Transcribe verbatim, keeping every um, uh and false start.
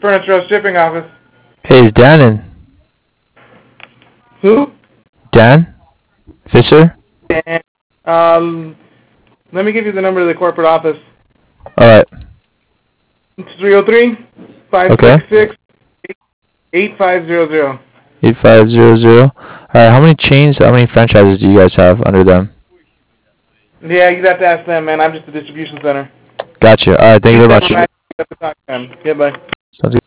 Furniture Shipping Office. Hey, is Dan in? Who? Dan? Fisher? Dan. Um, let me give you the number of the corporate office. Alright. It's three oh three, five six six, eight five zero zero. eight five zero zero. Alright, how many chains, how many franchises do you guys have under them? Yeah, you'd have to ask them, man. I'm just a distribution center. Gotcha. Alright, thank you very much. Yeah, bye. Sounds good.